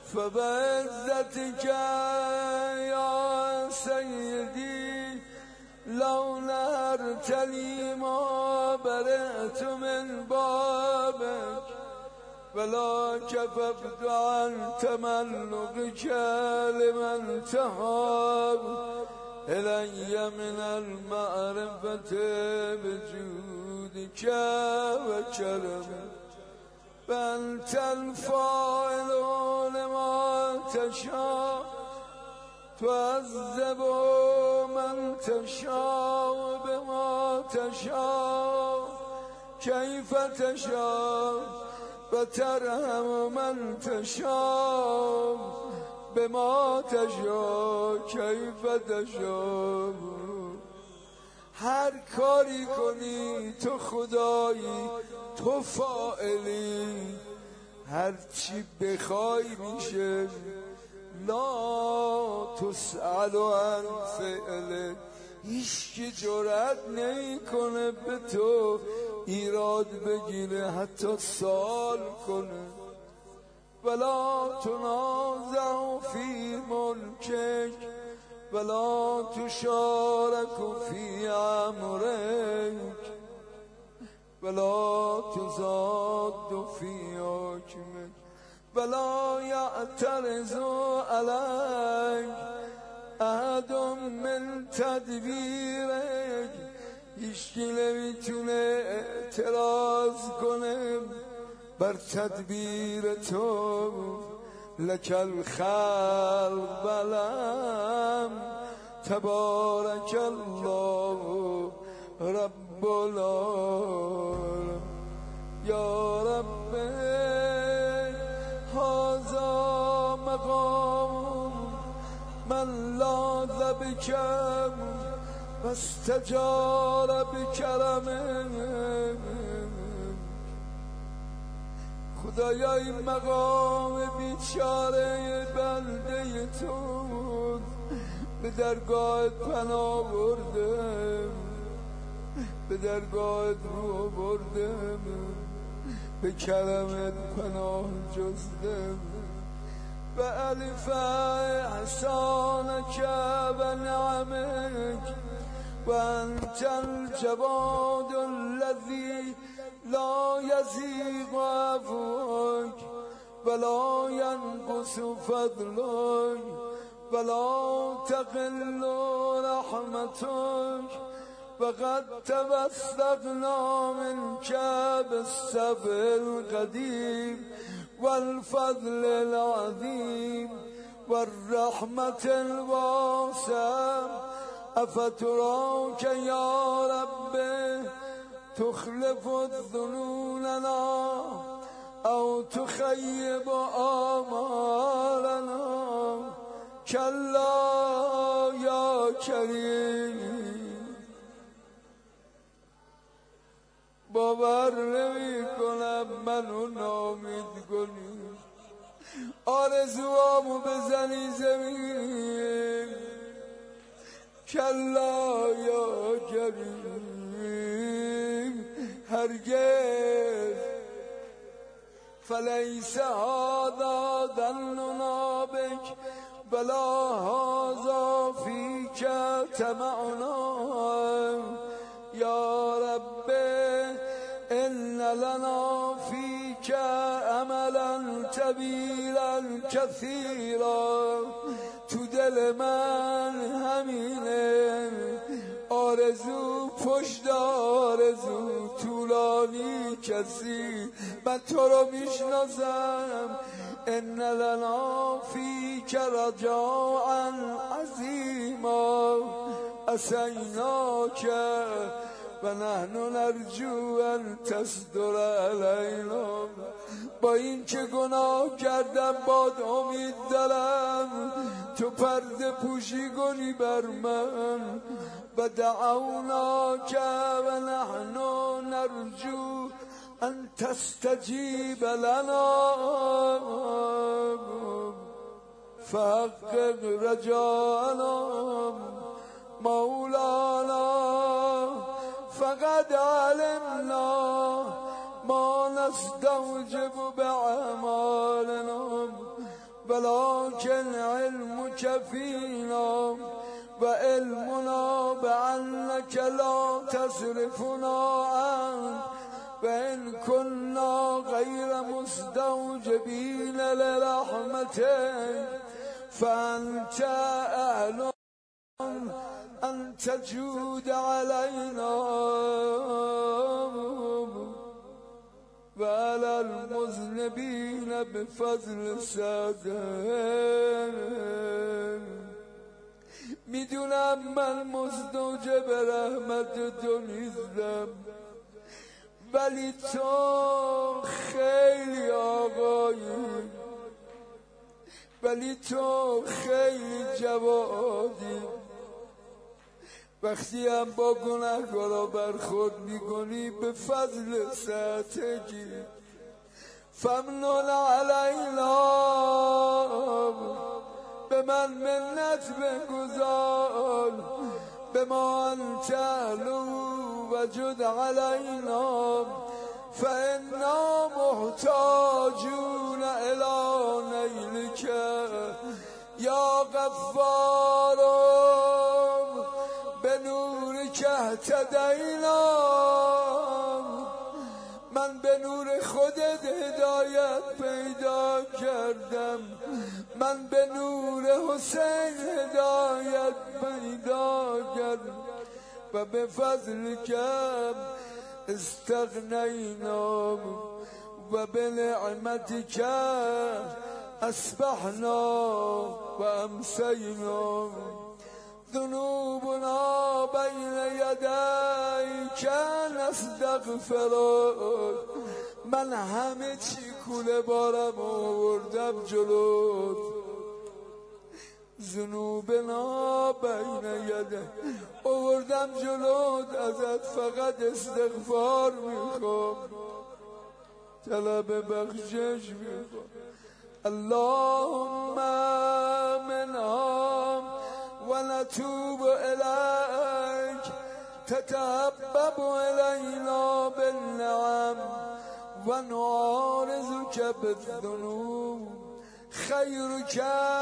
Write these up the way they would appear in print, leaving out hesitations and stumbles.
فبعزتك يا سيدي لو نهرت لي ما برئت من بابك ولا كففت عن تملقك لمن تهاب إلي من المعرفة بجودك وكرمك فأنت الفاعل لما تشاء تعذب من تشاء بما تشاء كيف تشاء وترحم من تشاء بما تشاء كيف تشاء. هر کاری کنی تو خدایی، تو فاعلی، هر چی بخوای میشه. لا تسأل عن فعله، هیچ کی جرأت نمیکنه به تو ایراد بگیره، حتی سوال کنه. ولا تنازع فی ملکک ولا تشارك في امرك ولا تزاد في حكمك ولا يعترض عليك احد من تدبیرک. هیچکی نمیتونه اعتراض کنه بر تدبیر تو. لك الخلق ولم تبارك الله رب العالمين. يا رب هذا مقام من لاذ بكم واستجار بكرمه. خدایا این مقام بیچاره بنده تو به درگاهت پناه بردم، به درگاهت رو بردم، به کرمت پناه جستم. و الف احسانک و نعمک و انت الجواد الذی لا يزيغ عفوك ولا ينقص فضلك ولا تقل رحمتك. وقد توسطنا منك بالصبر القديم والفضل العظيم والرحمة الواسعة. أفتراك يا رب تخلف ظنوننا أو تخيب آمالنا؟ كلا يا كريم. باور نمی کنم منو نامید کنی، آرزوامو بزنی زمین. کلا یا کریم هرگز. فلیس هذا ظننا بک ولا هذا فیک طمعنا. یا رب ان لنا فیک املا طویلا کثیرا. تو دل من همینه، آرزو پشت آرزو طولانی کسی. من تو رو میشناسم. ان لنا فیک رجاء عظیما اسیناک و نحن نرجو ان تصدر علینا. با این که گناه کردم باد امید دارم تو پرده پوشی کنی بر من. و دعوناک و نحن نرجو ان تستجیب لنا فحقق رجانا مولانا. فقد علمنا ما نستوجب باعمالنا ولكن علمك فينا وعلمنا بأنك لا تصرفنا عنك وإن كنا غير مستوجبين لرحمتك فأنت أهل أن تجود علينا وعلى المذنبين بفضل صدق. میدونم من مستوجب رحمت تو نیستم، ولی تو خیلی آقایی، ولی تو خیلی جوادی. وقتی هم با گناهکارا برخورد میکنی به فضل سطحی فمنون علینا، به من منت بگذار، به ما انت اهلو وجد علینا فانا محتاجون الی نیلک یا غفار به نورک اهتدینا. من به نور خودت هدایت پیدا کردم، من به نور حسین هدایت پیدا کردم و به فضل کم استغنینا و به نعمتک اصبحنا و امسینا. ذنوبنا بین یدیک نستغفرک. من همه چی کوله بارم آوردم جلوت. ذنوبنا بین یدیک آوردم جلوت، ازت فقط استغفار میخوام، طلب بخشش میخوام. اللهم منها ونتوب إليك تتحبب إلينا بالنعم ونعارضك بالذنوب. خيرك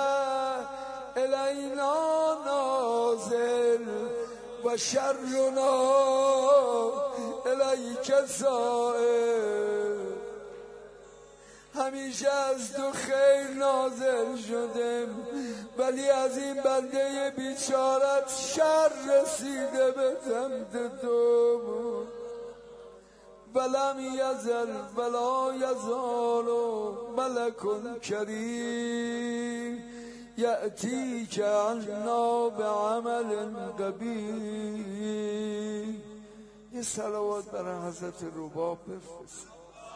إلينا نازل وشرنا إليك سائل. همیشه از تو خیر نازل شدم، ولی از این بنده بیچارت شر رسیده به سمت تو. ولم یزل ولا یزال ملک کریم یأتیک عنا بعمل قبیح. یه صلوات برای حضرت رباب بفرست.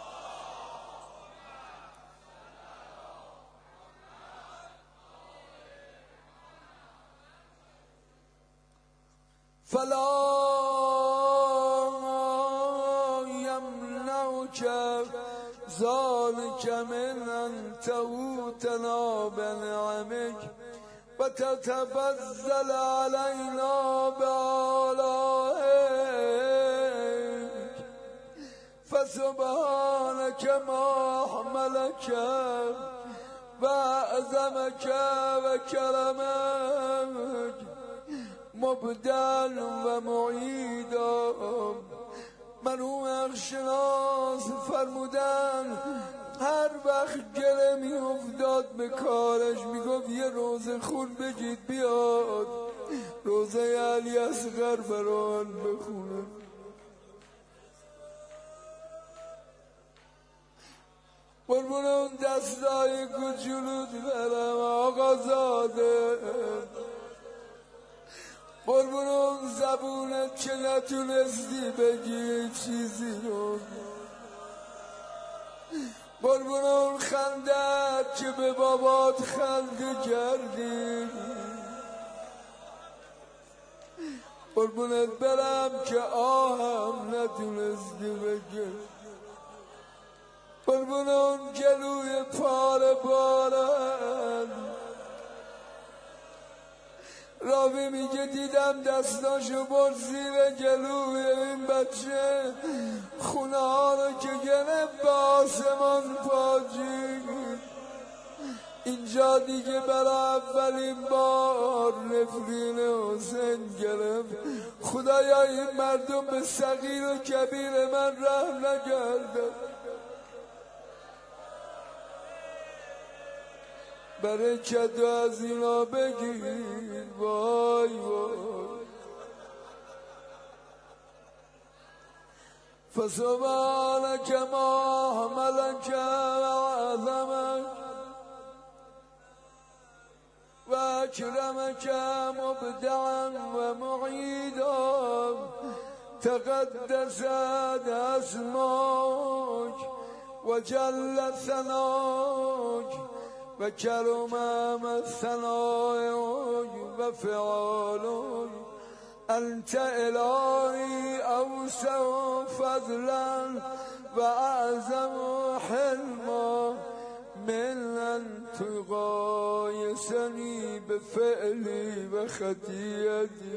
فلا يمنعك ذلك من أن تؤتنا بنعمك وتتفضل علينا بآلائك. فسبحانك ما حملك وأعظمك وكرمك مبدل و معیدا. مرحوم شناس فرمودن هر وقت گله می افتاد به کارش میگفت یه روزه خون بگید بیاد روزه علی اصغر بران بخونه. قربون اون دستای کوچولوت برم آقا زاده، قربون اون زبونت که نتونستی بگی چیزی رو، قربون اون خندت که به بابات خنده کردی، قربونت برم که آهم نتونستی بگی، قربون اون گلوی پاره بارن. راوی میگه دیدم دستاشو برد زیر گلوی این بچه، خونه ها رو که گرفت به آسمان پاچید. این نژادی که برای اولین بار نفرین حسین گرفت. خدایا این مردم به صغیر و کبیر من رحم نکردن. برکت از اینا بگیر. وای وای. فسبحانك ما حملك وعظمك وأكرمك مبدعا ومعيدا تقدست اسمك وجل ثناك وكرم ثنائك وفعالك. أنت إلهي أوسع فضلا وأعظم حلما من أن تقايسني بفعلي وخطيئتي.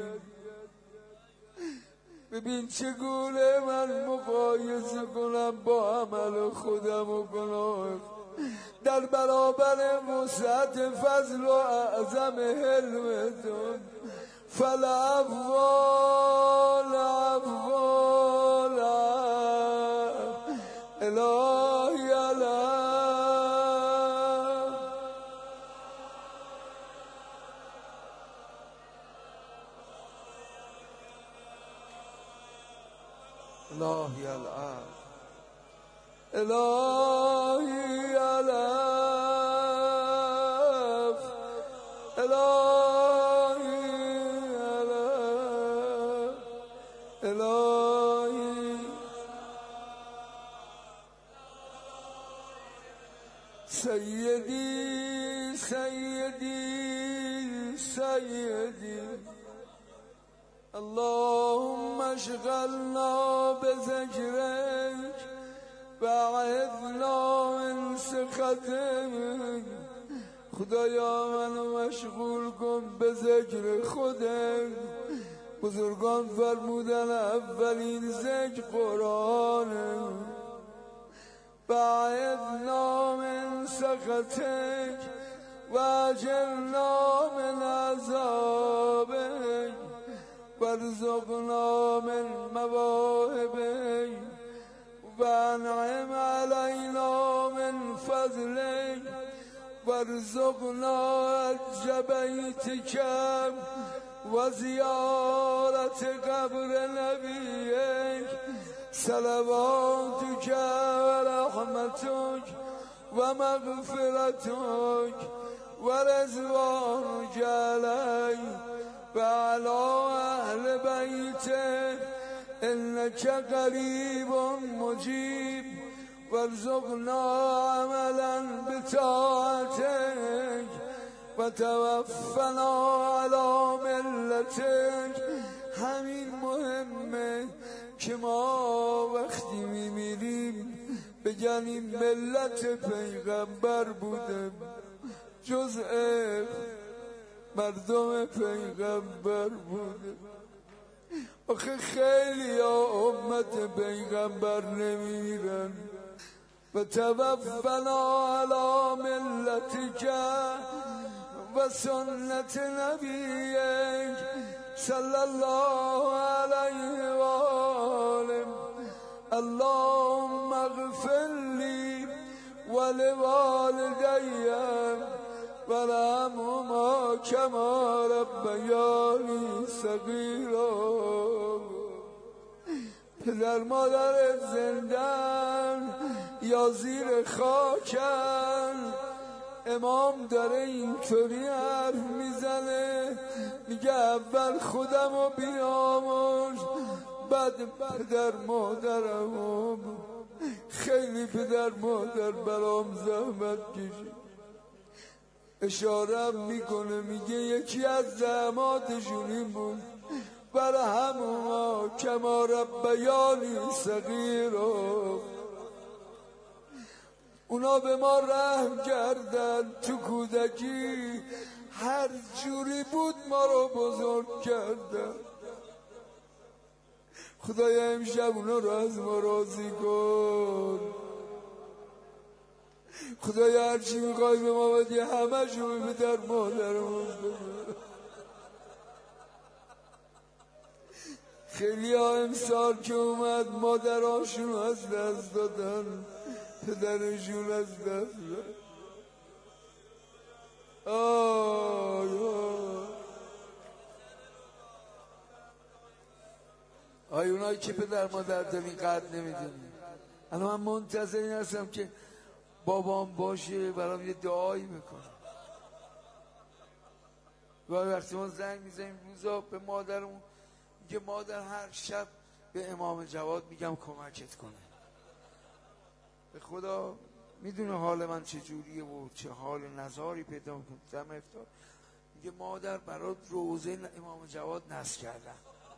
ببین چگونه من مقایسه کنم با عمل خودم و گناه در برابر وسعت فضل و اعظم حلمتون. فالعفو الهی الهی الهی الف الهی الهی سیدی سیدی سیدی. اللهم اشغلنا بذكرك وعذنا من سخطك. خدایا منو مشغول کن به ذکر خودت. بزرگان فرمودن اولین ذکر قرآنه. بعدنا من سخطك واجرنا من عذابك وارزقنا من مواهبك وانعم علينا من فضلك وارزقنا حج بيتك وزيارة قبر نبيك. صلواتك ورحمتك ومغفرتك ورضوانك علي وعلى أهل بيته إنك قريب مجيب. وارزقنا عملا بطاعتك وتوفنا على ملتك. همین مهمه که ما وقتی میمیریم بگنیم ملت پیغمبر بودم، جزء مردم پیغمبر بودم. آخه خیلی امت پیغمبر نمیرن. و توفنا علی ملتک و سنت نبیک صلی الله علیه و آله. اللهم اغفر لی ولوالدی ورحمهما کما ربیانی صغیرا. پدر مادر زندن یا زیر خاکن. امام داره اینطوری حرف میزنه، میگه اول خودمو بیامرز بعد پدر مادرم. خیلی پدر مادر برام زحمت کشید. اشاره میکنه میگه یکی از زحماتشون این بود برحمهما کما ربیانی صغیرا. اونا به ما رحم کردن تو کودکی، هر جوری بود ما رو بزرگ کردن. خدایا امشب اونا رو از ما راضی کن. خدای هرچی میخوای به ما بدی همه شو به در مادرمون بده. خیلی ها امسال که اومد مادراشون از دست دادن، پدرشون از دست دادن. آی اونایی که پدر مادر دارین قدر نمیدونی. الان من منتظر این هستم که بابام باشه برام یه دعایی بکنه. وقتی ما زنگ میزنیم روزا به مادرمون میگه مادر هر شب به امام جواد میگم کمکت کنه. به خدا میدونه حال من چجوریه و چه حال نزاری پیدا کنم. افتار میگه مادر برات روزه امام جواد نصب کردم.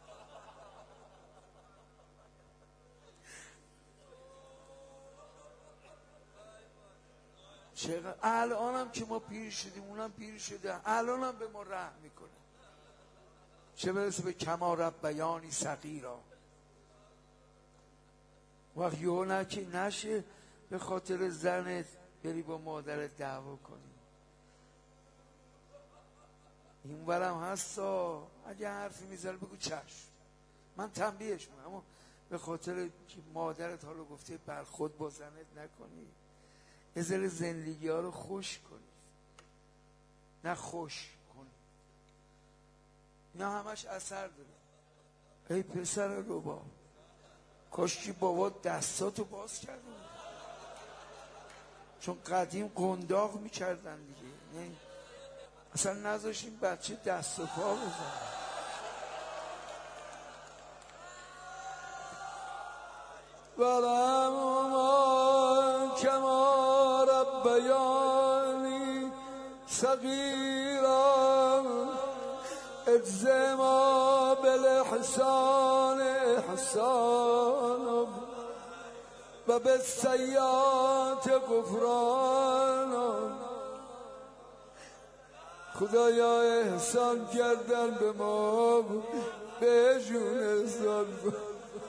چقدر الانم که ما پیر شدیم اونم پیر شده، الانم به ما رحم میکنه، چه برسه به کما ربیانی صغیرا. وقت یهو نشه به خاطر زنت بری با مادرت دعوا کنی. این ورم هستا اگه حرفی میزنه بگو چشم، من تنبیهش میکنم، اما به خاطر که مادرت حالا گفته برخود با زنت نکنی، یه ذره زندگی ها رو خوش کنی نه خوش کنی. اینا همش اثر داره. ای پسر ربا، کاش که بابا دستاتو باز کرده بود، چون قدیم قنداق میکردن دیگه، نه اصلا نذاشیم بچه دست و پا بزنه. ولهم کما ربیانی صغیرا اجزم ما بالاحسان احسانا و بالسیئات غفرانا. خدایا احسان کردن به ما، بهشون احسان کن.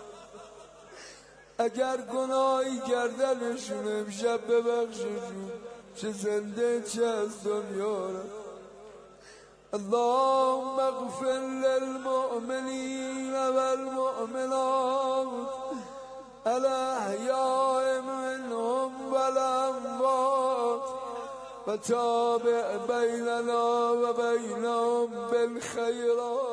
اگر گناهی کردنشون امشب ببخششون، چه زنده چه از دنیا را. اللهم اغفر للمؤمنین والمؤمنات الاحیاء منهم والاموات و تابع بیننا و بینهم بالخیرات.